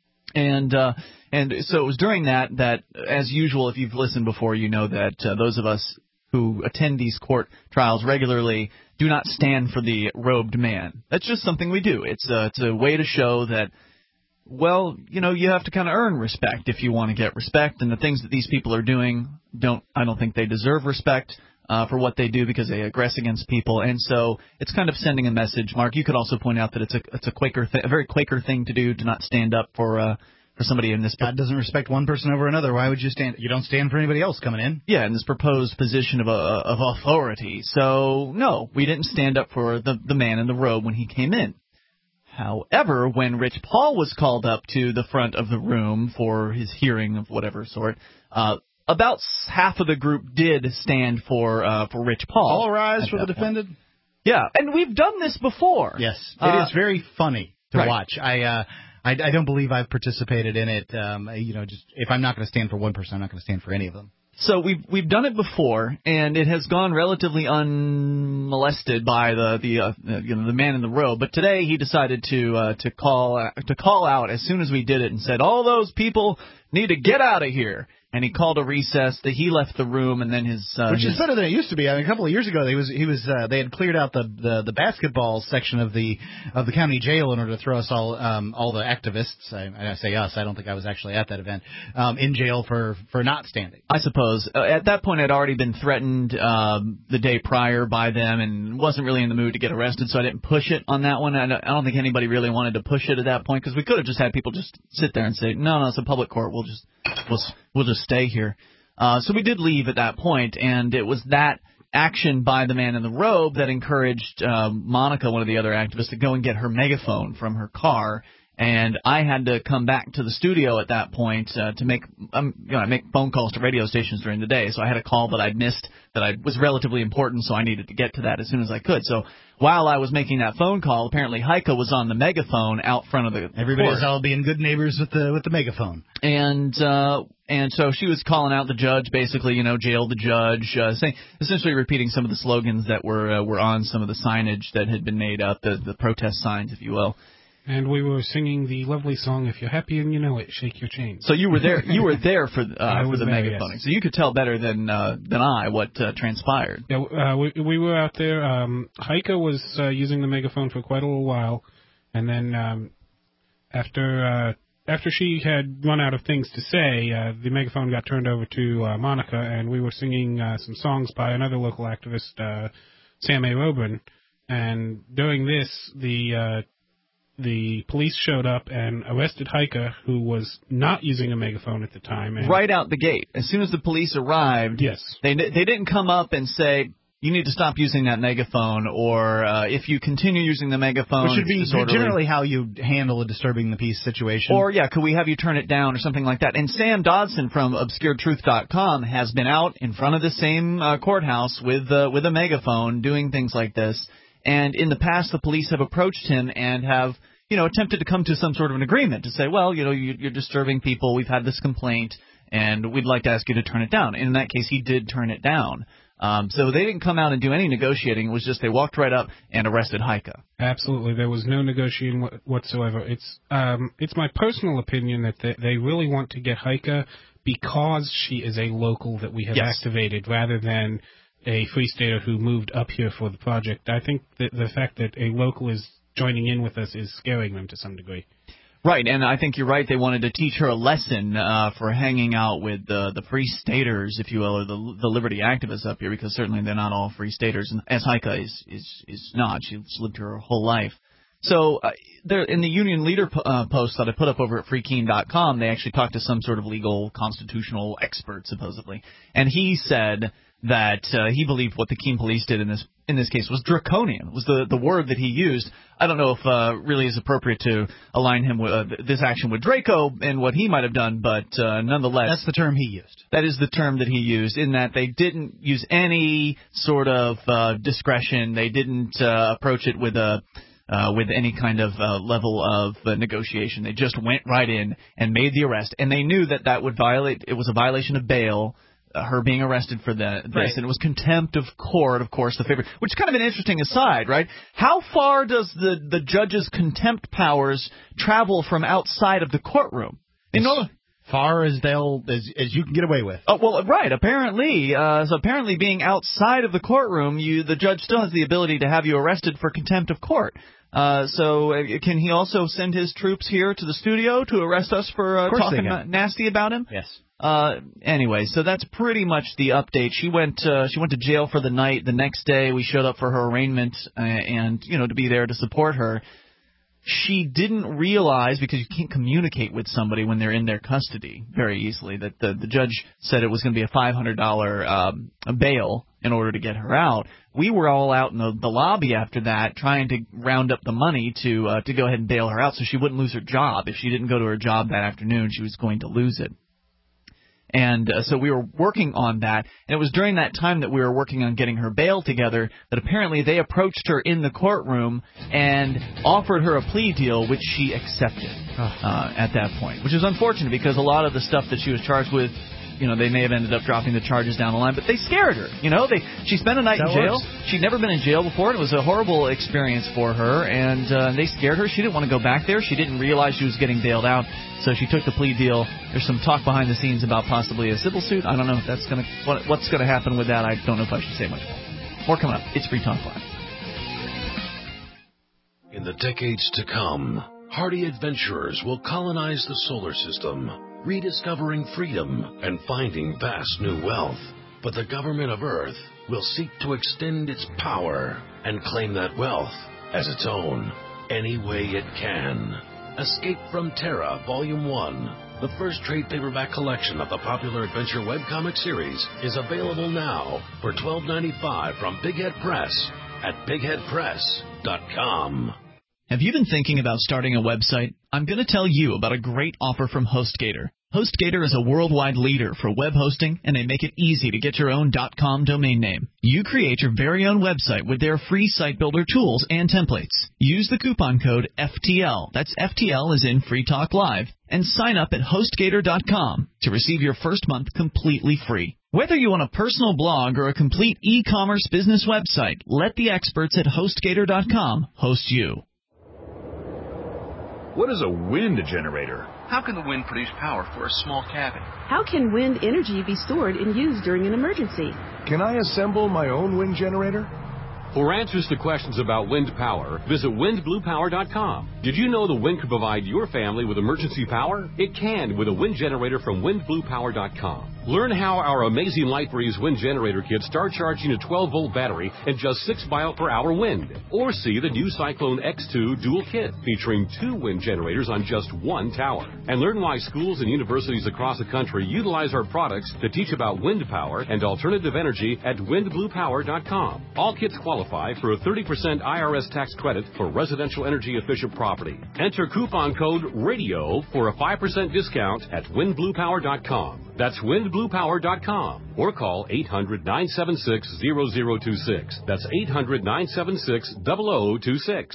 S12: And so it was during that, as usual, if you've listened before, you know that those of us who attend these court trials regularly do not stand for the robed man. That's just something we do. It's a way to show that, well, you have to kind of earn respect if you want to get respect. And the things that these people are doing, I don't think they deserve respect for what they do because they aggress against people. And so it's kind of sending a message. Mark, you could also point out that it's a Quaker a very Quaker thing to do, to not stand up for somebody in this.
S1: God doesn't respect one person over another. Why would you stand? You don't stand for anybody else coming in.
S12: Yeah, in this proposed position of authority. So no, we didn't stand up for the man in the robe when he came in. However, when Rich Paul was called up to the front of the room for his hearing of whatever sort, about half of the group did stand for Rich Paul.
S1: All rise for the defendant.
S12: Yeah, and we've done this before.
S1: Yes, it is very funny to
S12: right.
S1: watch. I don't believe I've participated in it. Just if I'm not going to stand for one person, I'm not going to stand for any of them.
S12: So we've done it before, and it has gone relatively unmolested by the man in the robe. But today he decided to call out as soon as we did it and said, all those people need to get out of here. And he called a recess. That he left the room, and then is
S1: better than it used to be. I mean, a couple of years ago, they had cleared out the basketball section of the county jail in order to throw us all the activists. I say us. I don't think I was actually at that event. In jail for not standing.
S12: I suppose at that point I'd already been threatened the day prior by them, and wasn't really in the mood to get arrested, so I didn't push it on that one. I don't think anybody really wanted to push it at that point because we could have just had people just sit there and say, no, it's a public court. We'll just stay here. So we did leave at that point, and it was that action by the man in the robe that encouraged Monica, one of the other activists, to go and get her megaphone from her car. And I had to come back to the studio at that point to make I make phone calls to radio stations during the day. So I had a call that I'd missed that was relatively important, so I needed to get to that as soon as I could. So while I was making that phone call, apparently Heike was on the megaphone out front of the
S1: Everybody's all being good neighbors with the megaphone.
S12: And so she was calling out the judge, basically, jail the judge, essentially repeating some of the slogans that were on some of the signage that had been made up, the protest signs, if you will.
S2: And we were singing the lovely song, "If You're Happy and You Know It, Shake Your Chains."
S12: So you were there. You were there for the megaphoning.
S2: Yes.
S12: So you could tell better than I what transpired.
S2: Yeah, we were out there. Heike was using the megaphone for quite a little while, and then after she had run out of things to say, the megaphone got turned over to Monica, and we were singing some songs by another local activist, Sam A. Robin. And during this, the police showed up and arrested Heike, who was not using a megaphone at the time. And
S12: right out the gate. As soon as the police arrived,
S2: yes,
S12: they didn't come up and say, you need to stop using that megaphone, or if you continue using the megaphone,
S1: which should be generally how you handle a disturbing the peace situation.
S12: Or, could we have you turn it down or something like that? And Sam Dodson from ObscureTruth.com has been out in front of the same courthouse with a megaphone doing things like this. And in the past, the police have approached him and have attempted to come to some sort of an agreement to say, well, you're disturbing people. We've had this complaint, and we'd like to ask you to turn it down. And in that case, he did turn it down. So they didn't come out and do any negotiating. It was just they walked right up and arrested Heike.
S2: Absolutely. There was no negotiating whatsoever. It's my personal opinion that they really want to get Heike because she is a local that we have activated rather than a Free Stater who moved up here for the project. I think that the fact that a local is joining in with us is scaring them to some degree.
S12: Right, and I think you're right. They wanted to teach her a lesson for hanging out with the Free Staters, if you will, or the liberty activists up here, because certainly they're not all Free Staters, and as Heike is not. She's lived her whole life. So there, in the Union Leader post that I put up over at freekeen.com, they actually talked to some sort of legal constitutional expert, supposedly, and he said that he believed what the Keene police did in this case was draconian, was the word that he used. I don't know if really is appropriate to align him with this action with Draco and what he might have done, but nonetheless.
S1: That's the term he used.
S12: That is the term that he used, in that they didn't use any sort of discretion. They didn't approach it with any kind of level of negotiation. They just went right in and made the arrest, and they knew that would violate. It was a violation of bail. Her being arrested for this, right. And it was contempt of court, of course, the favorite, which is kind of an interesting aside, right? How far does the judge's contempt powers travel from outside of the courtroom?
S1: Far as as you can get away with.
S12: Oh, well, right. Apparently, apparently being outside of the courtroom, the judge still has the ability to have you arrested for contempt of court. So can he also send his troops here to the studio to arrest us for talking nasty about him?
S1: Yes.
S12: Anyway, so that's pretty much the update. She went to jail for the night. The next day, we showed up for her arraignment and to be there to support her. She didn't realize, because you can't communicate with somebody when they're in their custody very easily, that the judge said it was going to be a $500 bail in order to get her out. We were all out in the lobby after that trying to round up the money to go ahead and bail her out so she wouldn't lose her job. If she didn't go to her job that afternoon, she was going to lose it. And so we were working on that, and it was during that time that we were working on getting her bail together that apparently they approached her in the courtroom and offered her a plea deal, which she accepted at that point, which is unfortunate because a lot of the stuff that she was charged with, they may have ended up dropping the charges down the line, but they scared her. She spent a night in jail. She'd never been in jail before, and it was a horrible experience for her, and they scared her. She didn't want to go back there. She didn't realize she was getting bailed out, so she took the plea deal. There's some talk behind the scenes about possibly a civil suit. I don't know if that's what's going to happen with that. I don't know if I should say much more. More coming up. It's Free Talk Live.
S13: In the decades to come, hardy adventurers will colonize the solar system, rediscovering freedom and finding vast new wealth. But the government of Earth will seek to extend its power and claim that wealth as its own any way it can. Escape from Terra Volume 1, the first trade paperback collection of the popular adventure webcomic series, is available now for $12.95 from Big Head Press at bigheadpress.com.
S4: Have you been thinking about starting a website? I'm going to tell you about a great offer from HostGator. HostGator is a worldwide leader for web hosting, and they make it easy to get your own .com domain name. You create your very own website with their free site builder tools and templates. Use the coupon code FTL, that's FTL as in Free Talk Live, and sign up at HostGator.com to receive your first month completely free. Whether you want a personal blog or a complete e-commerce business website, let the experts at HostGator.com host you.
S11: What is a wind generator?
S14: How can the wind produce power for a small cabin?
S15: How can wind energy be stored and used during an emergency?
S16: Can I assemble my own wind generator?
S17: For answers to questions about wind power, visit windbluepower.com. Did you know the wind could provide your family with emergency power? It can with a wind generator from windbluepower.com. Learn how our amazing LightBreeze wind generator kits start charging a 12-volt battery and just 6 mile per hour wind. Or see the new Cyclone X2 dual kit featuring 2 wind generators on just 1 tower. And learn why schools and universities across the country utilize our products to teach about wind power and alternative energy at windbluepower.com. All kits qualify for a 30% IRS tax credit for residential energy efficient property. Enter coupon code RADIO for a 5% discount at windbluepower.com. That's windbluepower.com or call 800-976-0026. That's 800-976-0026.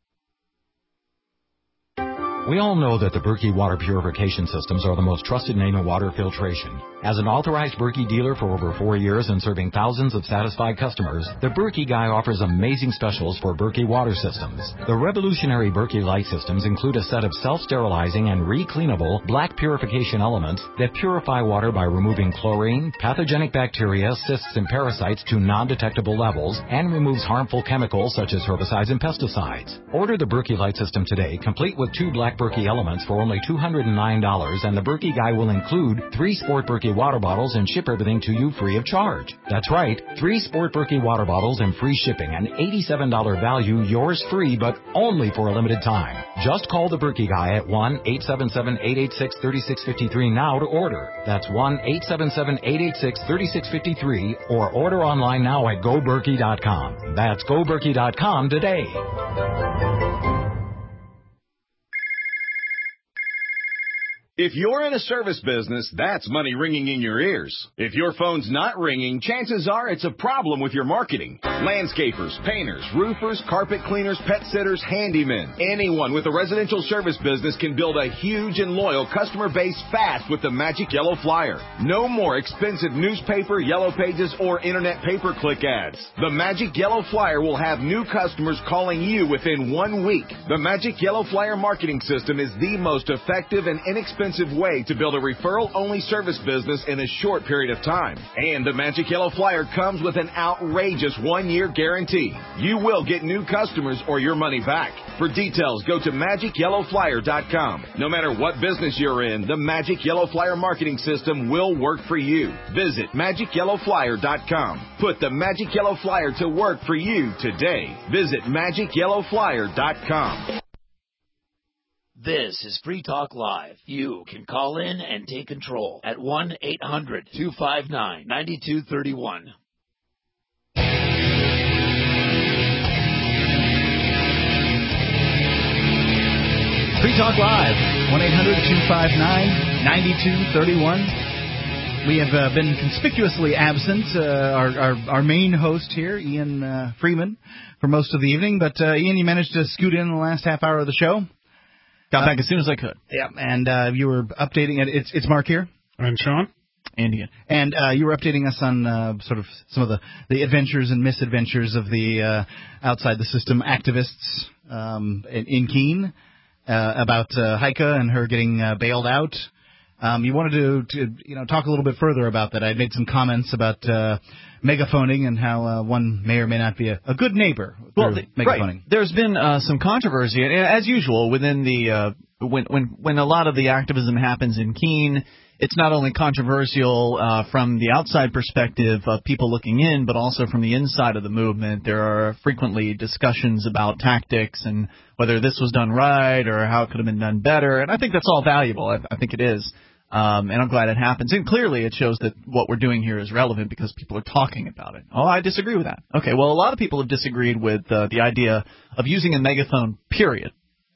S18: We all know that the Berkey water purification systems are the most trusted name in water filtration. As an authorized Berkey dealer for over 4 years and serving thousands of satisfied customers, the Berkey guy offers amazing specials for Berkey water systems. The revolutionary Berkey light systems include a set of self-sterilizing and re-cleanable black purification elements that purify water by removing chlorine, pathogenic bacteria, cysts, and parasites to non-detectable levels and removes harmful chemicals such as herbicides and pesticides. Order the Berkey light system today, complete with 2 black 4-pack Berkey Elements for only $209, and the Berkey Guy will include 3 Sport Berkey water bottles and ship everything to you free of charge. That's right, 3 Sport Berkey water bottles and free shipping, an $87 value, yours free, but only for a limited time. Just call the Berkey Guy at 1-877-886-3653 now to order. That's 1-877-886-3653, or order online now at GoBerkey.com. That's GoBerkey.com today.
S19: If you're in a service business, that's money ringing in your ears. If your phone's not ringing, chances are it's a problem with your marketing. Landscapers, painters, roofers, carpet cleaners, pet sitters, handymen. Anyone with a residential service business can build a huge and loyal customer base fast with the Magic Yellow Flyer. No more expensive newspaper, yellow pages, or internet pay-per-click ads. The Magic Yellow Flyer will have new customers calling you within 1 week. The Magic Yellow Flyer marketing system is the most effective and inexpensive way to build a referral-only service business in a short period of time. And the Magic Yellow Flyer comes with an outrageous 1-year guarantee. You will get new customers or your money back. For details, go to MagicYellowFlyer.com. No matter what business you're in, the Magic Yellow Flyer marketing system will work for you. Visit MagicYellowFlyer.com. Put the Magic Yellow Flyer to work for you today. Visit MagicYellowFlyer.com.
S10: This is Free Talk Live. You can call in and take control at 1-800-259-9231.
S1: Free Talk Live, 1-800-259-9231. We have been conspicuously absent, our main host here, Ian Freeman, for most of the evening. But, Ian, you managed to scoot in the last half hour of the show.
S12: Got back as soon as I could.
S1: Yeah, and you were updating it. It's Mark here.
S2: And Sean.
S12: And Ian.
S1: And you were updating us on sort of some of the adventures and misadventures of the outside the system activists in Keene about Heike and her getting bailed out. You wanted to talk a little bit further about that. I made some comments about megaphoning and how one may or may not be a good neighbor through megaphoning.
S12: Right. There's been some controversy, and as usual, within the when a lot of the activism happens in Keene, it's not only controversial from the outside perspective of people looking in, but also from the inside of the movement. There are frequently discussions about tactics and whether this was done right or how it could have been done better, and I think that's all valuable. I think it is. And I'm glad it happens. And clearly it shows that what we're doing here is relevant because people are talking about it. Oh, I disagree with that. Okay, well, a lot of people have disagreed with the idea of using a megaphone, period.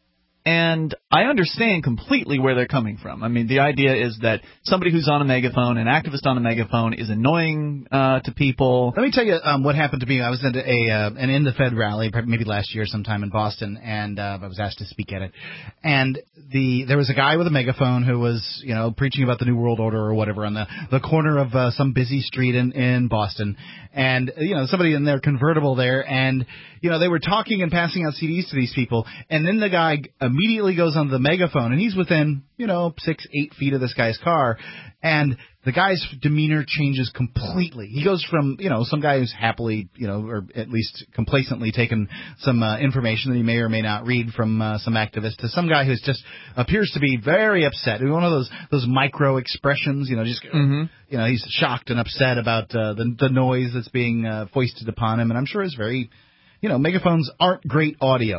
S12: And I understand completely where they're coming from. I mean, the idea is that somebody who's on a megaphone, an activist on a megaphone, is annoying to people.
S1: Let me tell you what happened to me. I was at an In the Fed rally, maybe last year sometime in Boston, and I was asked to speak at it. And there was a guy with a megaphone who was, preaching about the New World Order or whatever on the corner of some busy street in Boston. And, somebody in their convertible there, and, they were talking and passing out CDs to these people. And then the guy immediately goes on the megaphone, and he's within, 6-8 feet of this guy's car, and the guy's demeanor changes completely. He goes from, some guy who's happily, or at least complacently taken some information that he may or may not read from some activist to some guy who's just appears to be very upset. One of those micro expressions, he's shocked and upset about the noise that's being foisted upon him, and I'm sure it's very, megaphones aren't great audio,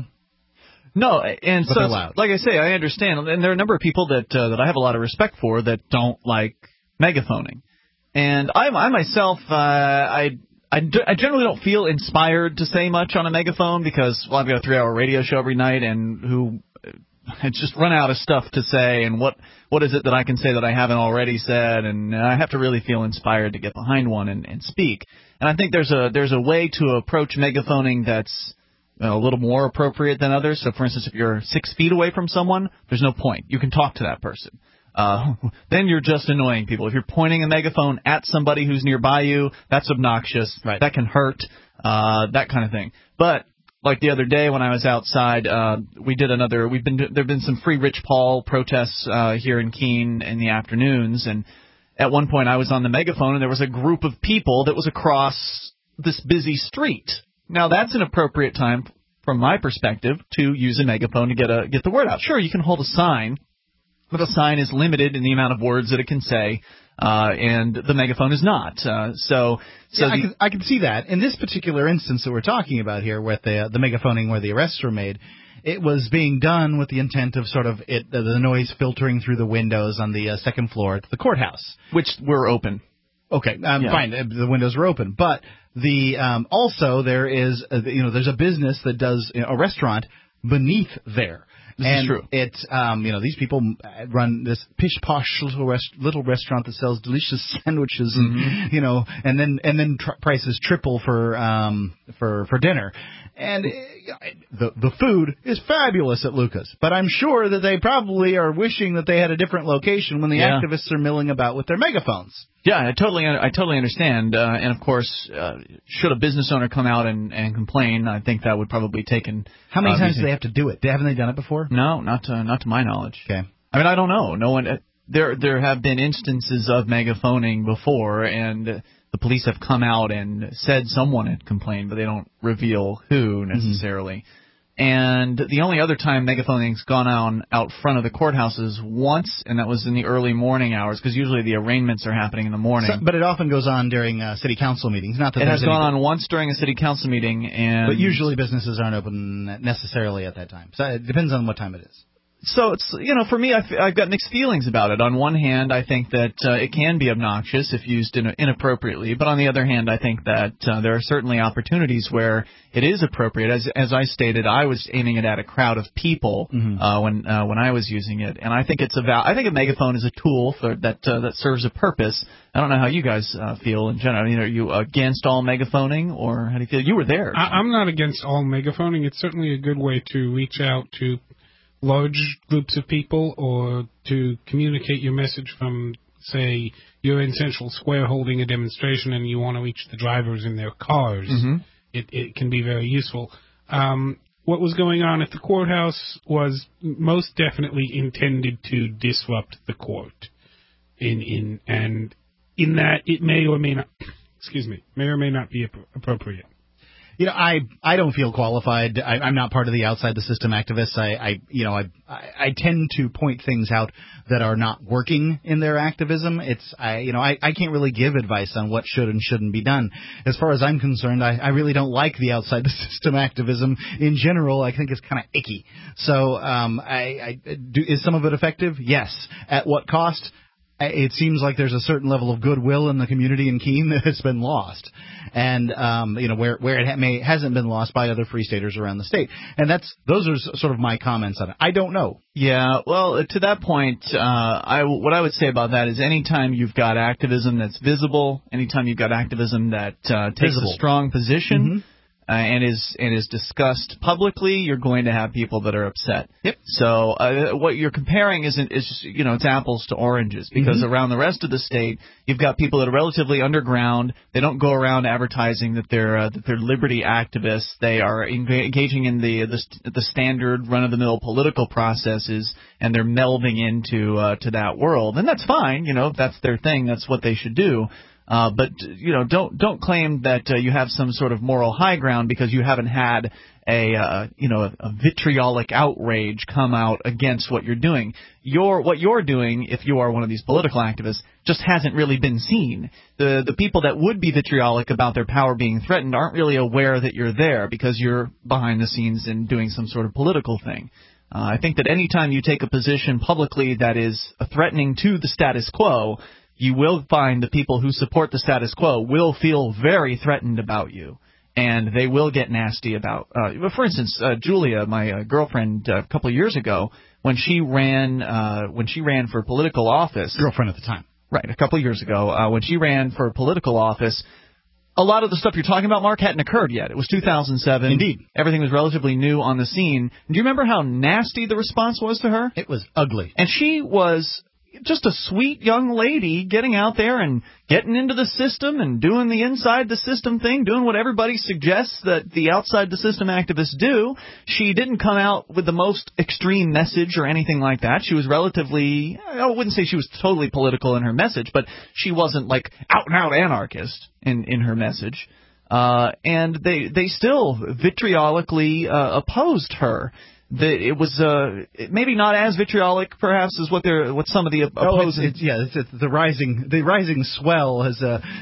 S12: No, and
S1: but
S12: so,
S1: loud.
S12: Like I say, I understand, and there are a number of people that I have a lot of respect for that don't like megaphoning, and I myself, I generally don't feel inspired to say much on a megaphone because, well, I've got a 3-hour radio show every night, and I just run out of stuff to say, and what is it that I can say that I haven't already said, and I have to really feel inspired to get behind one and speak, and I think there's a way to approach megaphoning that's a little more appropriate than others. So, for instance, if you're 6 feet away from someone, there's no point. You can talk to that person. Then you're just annoying people. If you're pointing a megaphone at somebody who's nearby you, that's obnoxious.
S1: Right.
S12: That can hurt, that kind of thing. But like the other day when I was outside, there've been some Free Rich Paul protests here in Keene in the afternoons, and at one point I was on the megaphone and there was a group of people that was across this busy street. Now, that's an appropriate time from my perspective, to use a megaphone to get the word out. Sure, you can hold a sign, but a sign is limited in the amount of words that it can say, and the megaphone is not. I can see that. In this particular instance that we're talking about here, with the megaphoning where the arrests were made, it was being done with the intent of sort of the noise filtering through the windows on the second floor at the courthouse, which were open.
S1: Okay, fine. The windows were open, but also there is there's a business that does a restaurant beneath there.
S12: This is true.
S1: It's these people run this pish posh little restaurant that sells delicious sandwiches, and then prices triple for dinner, and the food is fabulous at Luca's. But I'm sure that they probably are wishing that they had a different location when the activists are milling about with their megaphones.
S12: Yeah, I totally understand. And of course, should a business owner come out and complain, I think that would probably take an.
S1: How many times do they have to do it? Haven't they done it before?
S12: No, not to my knowledge.
S1: Okay.
S12: I mean, I don't know. No one. There have been instances of megaphoning before, and the police have come out and said someone had complained, but they don't reveal who necessarily. Mm-hmm. And the only other time megaphoning's gone on out front of the courthouse is once, and that was in the early morning hours, because usually the arraignments are happening in the morning.
S1: But it often goes on during city council meetings. Not that
S12: it has gone on once during a city council meeting,
S1: but usually businesses aren't open necessarily at that time. So it depends on what time it is.
S12: So it's for me, I've got mixed feelings about it. On one hand, I think that it can be obnoxious if used inappropriately, but on the other hand, I think that there are certainly opportunities where it is appropriate. As I stated, I was aiming it at a crowd of people when I was using it, and I think I think a megaphone is a tool that serves a purpose. I don't know how you guys feel in general. Are you against all megaphoning, or how do you feel? You were there.
S2: I'm not against all megaphoning. It's certainly a good way to reach out to large groups of people, or to communicate your message from, say, you're in Central Square holding a demonstration and you want to reach the drivers in their cars. Mm-hmm. It can be very useful. What was going on at the courthouse was most definitely intended to disrupt the court. And in that it may or may not, may or may not be appropriate.
S1: I don't feel qualified. I'm not part of the outside the system activists. I tend to point things out that are not working in their activism. I can't really give advice on what should and shouldn't be done. As far as I'm concerned, I really don't like the outside the system activism in general. I think it's kind of icky. So, is some of it effective? Yes. At what cost? It seems like there's a certain level of goodwill in the community in Keene that has been lost, and where it hasn't been lost by other free staters around the state. And those are sort of my comments on it. I don't know.
S12: Yeah, well, to that point, what I would say about that is anytime you've got activism that's visible, anytime you've got activism that takes a strong position. And is discussed publicly, you're going to have people that are upset.
S1: Yep.
S12: So what you're comparing is it's apples to oranges, because around the rest of the state you've got people that are relatively underground. They don't go around advertising that they're liberty activists. They are engaging in the standard run-of-the-mill political processes, and they're melding into to that world, and that's fine. If that's their thing, that's what they should do. But don't claim that you have some sort of moral high ground because you haven't had a vitriolic outrage come out against what you're doing. What you're doing, if you are one of these political activists, just hasn't really been seen. The people that would be vitriolic about their power being threatened aren't really aware that you're there because you're behind the scenes and doing some sort of political thing. I think that any time you take a position publicly that is threatening to the status quo, you will find the people who support the status quo will feel very threatened about you, and they will get nasty about. For instance, Julia, my girlfriend, a couple of years ago, when she ran for political office.
S1: Girlfriend at the time,
S12: right? A couple of years ago, when she ran for political office, a lot of the stuff you're talking about, Mark, hadn't occurred yet. It was 2007.
S1: Indeed,
S12: everything was relatively new on the scene. Do you remember how nasty the response was to her?
S1: It was ugly,
S12: and she was just a sweet young lady getting out there and getting into the system and doing the inside the system thing, doing what everybody suggests that the outside the system activists do. She didn't come out with the most extreme message or anything like that. She was relatively, I wouldn't say she was totally political in her message, but she wasn't like out and out anarchist in her message. and they still vitriolically opposed her. It was maybe not as vitriolic, perhaps, as what some of the opposing.
S1: It's the rising swell has.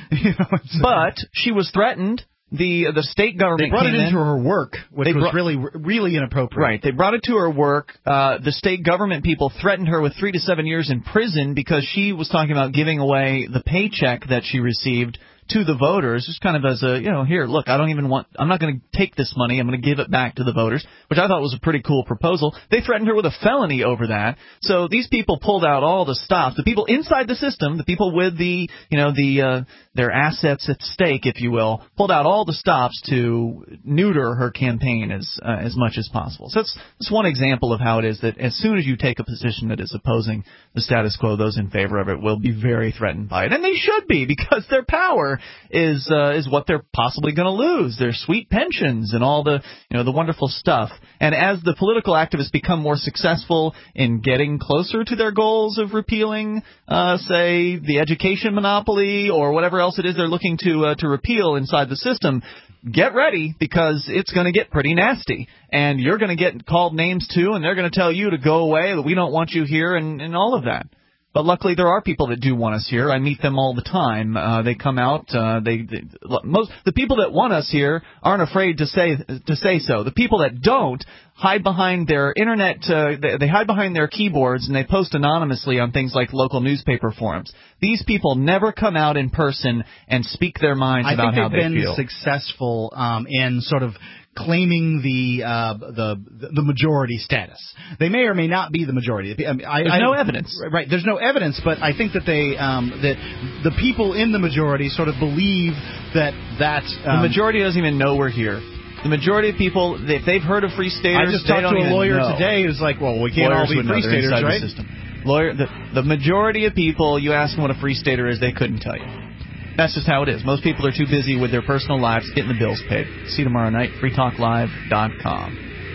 S12: But she was threatened. The state government.
S1: They brought it into her work, which was really inappropriate.
S12: Right. They brought it to her work. The state government people threatened her with 3 to 7 years in prison because she was talking about giving away the paycheck that she received to the voters, just kind of as a, here, look, I'm not going to take this money, I'm going to give it back to the voters, which I thought was a pretty cool proposal. They threatened her with a felony over that. So these people pulled out all the stops. The people inside the system, the people with their assets at stake, if you will, pulled out all the stops to neuter her campaign as much as possible. So that's one example of how it is that as soon as you take a position that is opposing the status quo, those in favor of it will be very threatened by it. And they should be, because their power is what they're possibly going to lose. Their sweet pensions and all the the wonderful stuff. And as the political activists become more successful in getting closer to their goals of repealing, say, the education monopoly or whatever else it is they're looking to repeal inside the system, get ready, because it's going to get pretty nasty. And you're going to get called names too, and they're going to tell you to go away, that we don't want you here, and all of that. But luckily, there are people that do want us here. I meet them all the time. They come out. The people that want us here aren't afraid to say so. The people that don't hide behind their internet. They hide behind their keyboards, and they post anonymously on things like local newspaper forums. These people never come out in person and speak their minds about how they feel.
S1: I think they've been successful in sort of claiming the majority status. They may or may not be the majority.
S12: There's no evidence.
S1: Right. There's no evidence, but I think that that the people in the majority sort of believe that
S12: the majority doesn't even know we're here. The majority of people, if they've heard of free staters,
S1: I just talked to a lawyer today who's like, well, we can't all be free staters, right?
S12: The majority of people, you ask them what a free stater is, they couldn't tell you. That's just how it is. Most people are too busy with their personal lives getting the bills paid. See you tomorrow night, freetalklive.com.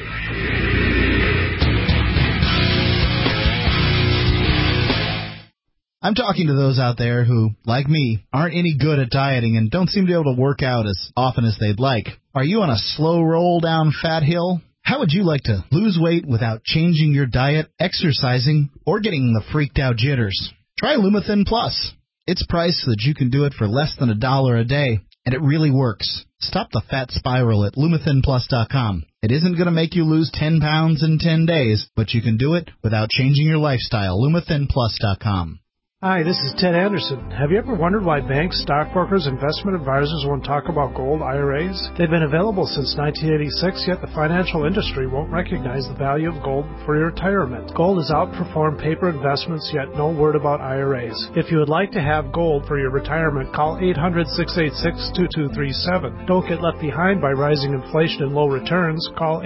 S1: I'm talking to those out there who, like me, aren't any good at dieting and don't seem to be able to work out as often as they'd like. Are you on a slow roll down fat hill? How would you like to lose weight without changing your diet, exercising, or getting the freaked out jitters? Try Lumithin Plus. It's priced so that you can do it for less than $1 a day, and it really works. Stop the fat spiral at LumithinPlus.com. It isn't going to make you lose 10 pounds in 10 days, but you can do it without changing your lifestyle. LumithinPlus.com.
S8: Hi, this is Ted Anderson. Have you ever wondered why banks, stockbrokers, investment advisors won't talk about gold IRAs? They've been available since 1986, yet the financial industry won't recognize the value of gold for your retirement. Gold has outperformed paper investments, yet no word about IRAs. If you would like to have gold for your retirement, call 800-686-2237. Don't get left behind by rising inflation and low returns. Call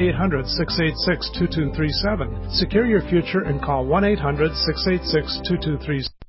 S8: 800-686-2237. Secure your future and call 1-800-686-2237.